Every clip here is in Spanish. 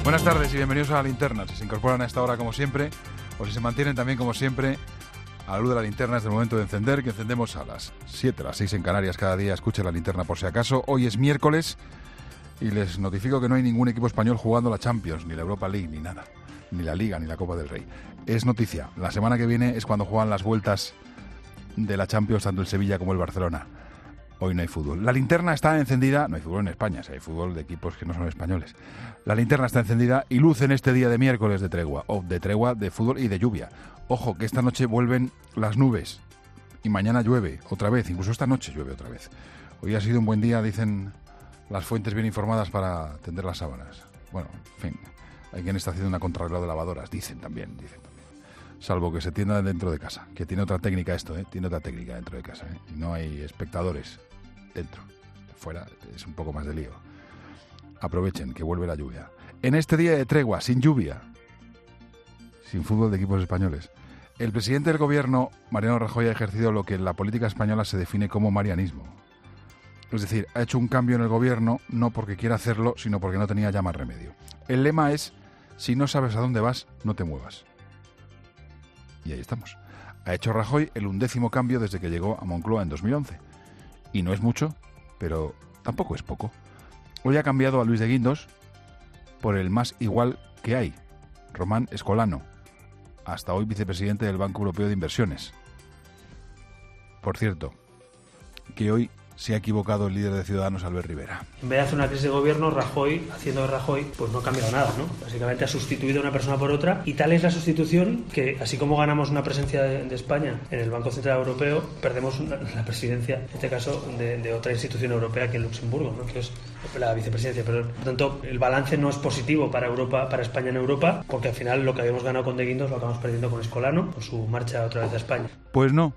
Buenas tardes y bienvenidos a La Linterna. Si se incorporan a esta hora como siempre, o si se mantienen también como siempre, a la luz de la linterna es el momento de encender, que encendemos a las 7, a las 6 en Canarias cada día. Escuchen La Linterna por si acaso. Hoy es miércoles y les notifico que no hay ningún equipo español jugando la Champions, ni la Europa League, ni nada. Ni la Liga, ni la Copa del Rey. Es noticia. La semana que viene es cuando juegan las vueltas de la Champions, tanto el Sevilla como el Barcelona. Hoy no hay fútbol. La linterna está encendida. No hay fútbol en España, hay fútbol de equipos que no son españoles. La linterna está encendida y luce en este día de miércoles de tregua. O de tregua de fútbol y de lluvia. Ojo, que esta noche vuelven las nubes. Y mañana llueve otra vez. Incluso esta noche llueve otra vez. Hoy ha sido un buen día, dicen las fuentes bien informadas, para tender las sábanas. Bueno, en fin. Hay quien está haciendo una contrarreloj de lavadoras. Dicen también. Salvo que se tienda dentro de casa. Que tiene otra técnica esto, Tiene otra técnica dentro de casa, Y no hay espectadores dentro. Fuera es un poco más de lío. Aprovechen que vuelve la lluvia. En este día de tregua, sin lluvia, sin fútbol de equipos españoles, el presidente del gobierno, Mariano Rajoy, ha ejercido lo que en la política española se define como marianismo. Es decir, ha hecho un cambio en el gobierno no porque quiera hacerlo, sino porque no tenía ya más remedio. El lema es: si no sabes a dónde vas, no te muevas. Y ahí estamos. Ha hecho Rajoy el 11º cambio desde que llegó a Moncloa en 2011. Y no es mucho, pero tampoco es poco. Hoy ha cambiado a Luis de Guindos por el más igual que hay, Román Escolano, hasta hoy vicepresidente del Banco Europeo de Inversiones. Por cierto, que hoy se ha equivocado el líder de Ciudadanos, Albert Rivera. En vez de hacer una crisis de gobierno, Rajoy, haciendo de Rajoy, pues no ha cambiado nada, ¿no? Básicamente ha sustituido a una persona por otra, y tal es la sustitución que, así como ganamos una presencia de España en el Banco Central Europeo, perdemos la presidencia, en este caso, de otra institución europea, que es Luxemburgo, ¿no? Que es la vicepresidencia. Pero, por tanto, el balance no es positivo para Europa, para España en Europa, porque al final lo que habíamos ganado con De Guindos lo acabamos perdiendo con Escolano por su marcha otra vez a España. Pues no.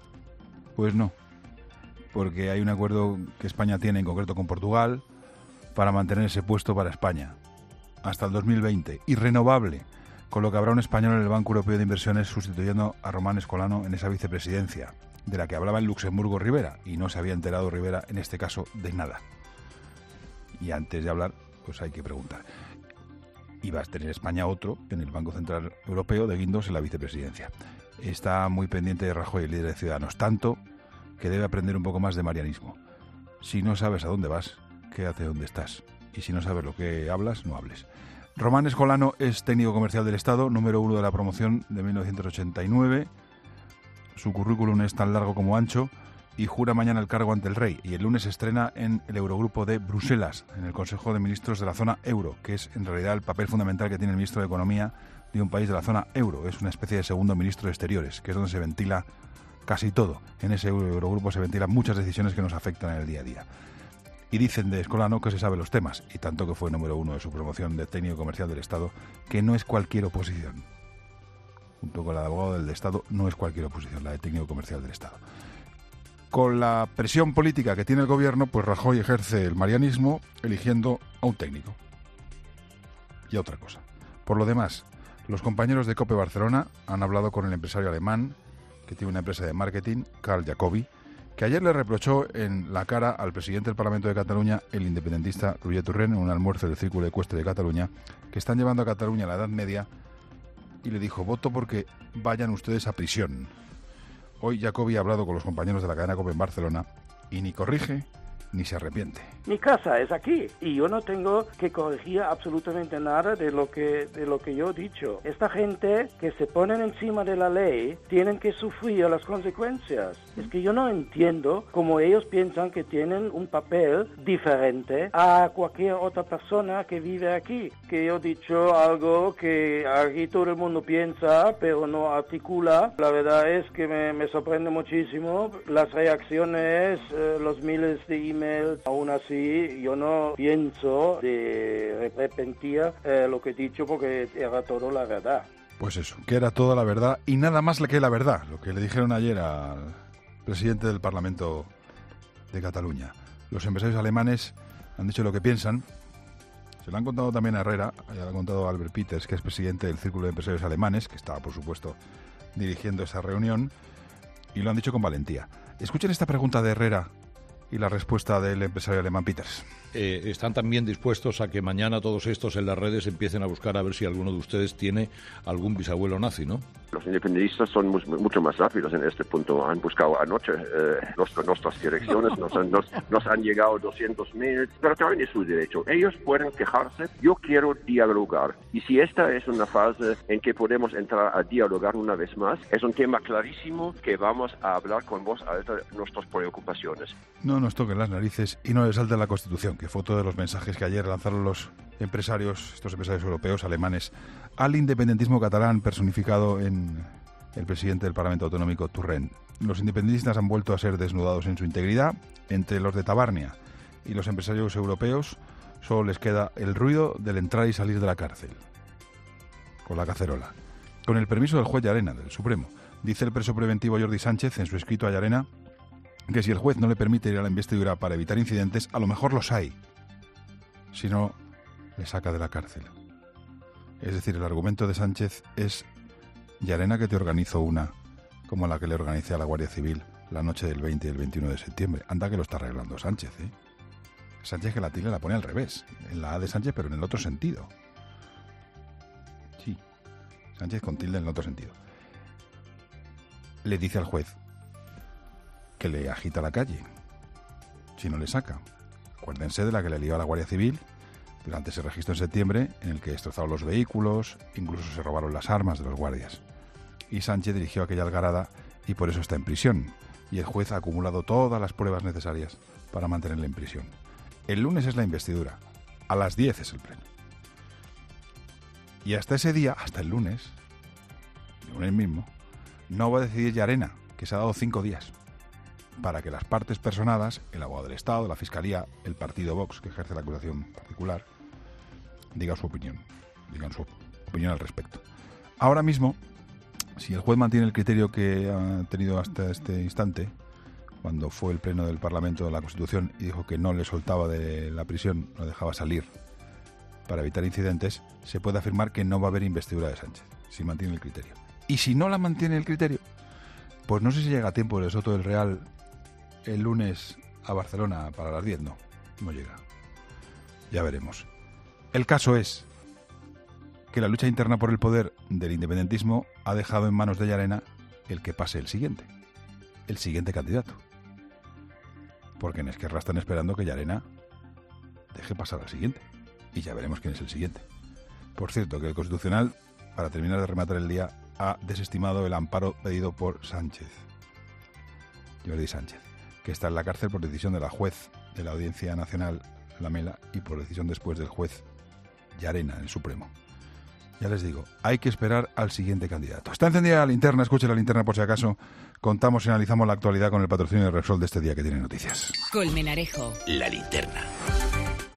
Porque hay un acuerdo que España tiene, en concreto con Portugal, para mantener ese puesto para España hasta el 2020, y renovable, con lo que habrá un español en el Banco Europeo de Inversiones sustituyendo a Román Escolano en esa vicepresidencia, de la que hablaba en Luxemburgo Rivera, y no se había enterado Rivera, en este caso, de nada. Y antes de hablar, pues hay que preguntar. Y va a tener España otro en el Banco Central Europeo, de Guindos en la vicepresidencia. Está muy pendiente de Rajoy, el líder de Ciudadanos, tanto que debe aprender un poco más de marianismo. Si no sabes a dónde vas, quédate donde estás. Y si no sabes lo que hablas, no hables. Román Escolano es técnico comercial del Estado, número 1 de la promoción de 1989. Su currículum es tan largo como ancho y jura mañana el cargo ante el rey. Y el lunes estrena en el Eurogrupo de Bruselas, en el Consejo de Ministros de la zona euro, que es en realidad el papel fundamental que tiene el ministro de Economía de un país de la zona euro. Es una especie de segundo ministro de Exteriores, que es donde se ventila casi todo. En ese Eurogrupo se ventilan muchas decisiones que nos afectan en el día a día. Y dicen de Escolano que se sabe los temas, y tanto que fue número 1 de su promoción de técnico comercial del Estado, que no es cualquier oposición. Junto con la de abogado del Estado, no es cualquier oposición, la de técnico comercial del Estado. Con la presión política que tiene el gobierno, pues Rajoy ejerce el marianismo eligiendo a un técnico. Y otra cosa. Por lo demás, los compañeros de COPE Barcelona han hablado con el empresario alemán, que tiene una empresa de marketing, Carl Jacobi, que ayer le reprochó en la cara al presidente del Parlamento de Cataluña, el independentista Roger Torrent, en un almuerzo del Círculo Ecuestre de Cataluña, que están llevando a Cataluña a la Edad Media, y le dijo: voto porque vayan ustedes a prisión. Hoy Jacobi ha hablado con los compañeros de la cadena COPE en Barcelona y ni corrige ni se arrepiente. Mi casa es aquí y yo no tengo que corregir absolutamente nada de lo que yo he dicho. Esta gente que se ponen encima de la ley tienen que sufrir las consecuencias. Es que yo no entiendo cómo ellos piensan que tienen un papel diferente a cualquier otra persona que vive aquí. Que yo he dicho algo que aquí todo el mundo piensa, pero no articula. La verdad es que me sorprende muchísimo las reacciones, los miles de emails. Aún así, yo no pienso de arrepentir lo que he dicho, porque era todo la verdad. Pues eso, que era toda la verdad y nada más que la verdad, lo que le dijeron ayer al presidente del Parlamento de Cataluña. Los empresarios alemanes han dicho lo que piensan. Se lo han contado también a Herrera, ya lo ha contado Albert Peters, que es presidente del Círculo de Empresarios Alemanes, que estaba, por supuesto, dirigiendo esa reunión, y lo han dicho con valentía. Escuchen esta pregunta de Herrera y la respuesta del empresario alemán Peters. ¿están también dispuestos a que mañana todos estos en las redes empiecen a buscar a ver si alguno de ustedes tiene algún bisabuelo nazi, no? Los independentistas son mucho más rápidos en este punto. Han buscado anoche nuestras direcciones, nos han llegado 200 mails, pero también es su derecho. Ellos pueden quejarse. Yo quiero dialogar. Y si esta es una fase en que podemos entrar a dialogar una vez más, es un tema clarísimo que vamos a hablar con voz alta de nuestras preocupaciones. No nos toquen las narices y no les salte la Constitución, que fue otro de los mensajes que ayer lanzaron los empresarios, estos empresarios europeos, alemanes, al independentismo catalán personificado en el presidente del Parlamento Autonómico, Torrent. Los independentistas han vuelto a ser desnudados en su integridad. Entre los de Tabarnia y los empresarios europeos solo les queda el ruido del entrar y salir de la cárcel, con la cacerola. Con el permiso del juez Llarena, del Supremo, dice el preso preventivo Jordi Sánchez en su escrito a Llarena que si el juez no le permite ir a la investidura para evitar incidentes, a lo mejor los hay. Si no, le saca de la cárcel. Es decir, el argumento de Sánchez es: Llarena, que te organizo una como la que le organicé a la Guardia Civil la noche del 20 y el 21 de septiembre. Anda que lo está arreglando Sánchez, ¿eh? Sánchez, que la tilde la pone al revés, en la A de Sánchez, pero en el otro sentido. Sí, Sánchez con tilde en el otro sentido. Le dice al juez que le agita la calle si no le saca. Acuérdense de la que le lió a la Guardia Civil durante ese registro en septiembre, en el que destrozaron los vehículos, incluso se robaron las armas de los guardias. Y Sánchez dirigió aquella algarada y por eso está en prisión. Y el juez ha acumulado todas las pruebas necesarias para mantenerle en prisión. El lunes es la investidura. A las 10 es el pleno. Y hasta ese día, hasta el lunes mismo, no va a decidir Llarena, que se ha dado 5 días, para que las partes personadas, el abogado del Estado, la Fiscalía, el partido Vox, que ejerce la acusación particular, digan su opinión al respecto. Ahora mismo, si el juez mantiene el criterio que ha tenido hasta este instante, cuando fue el pleno del Parlamento de la Constitución y dijo que no le soltaba de la prisión, lo dejaba salir para evitar incidentes, se puede afirmar que no va a haber investidura de Sánchez, si mantiene el criterio. Y si no la mantiene el criterio, pues no sé si llega a tiempo de Soto del Real el lunes a Barcelona para las 10, no llega. Ya veremos. El caso es que la lucha interna por el poder del independentismo ha dejado en manos de Llarena el que pase el siguiente candidato. Porque en Esquerra están esperando que Llarena deje pasar al siguiente. Y ya veremos quién es el siguiente. Por cierto, que el Constitucional, para terminar de rematar el día, ha desestimado el amparo pedido por Sánchez, Jordi Sánchez, que está en la cárcel por decisión de la juez de la Audiencia Nacional, Lamela, y por decisión después del juez Llarena, el Supremo. Ya les digo, hay que esperar al siguiente candidato. Está encendida la linterna, escuche la linterna por si acaso. Contamos y analizamos la actualidad con el patrocinio de Repsol de este día que tiene noticias. Colmenarejo. La linterna.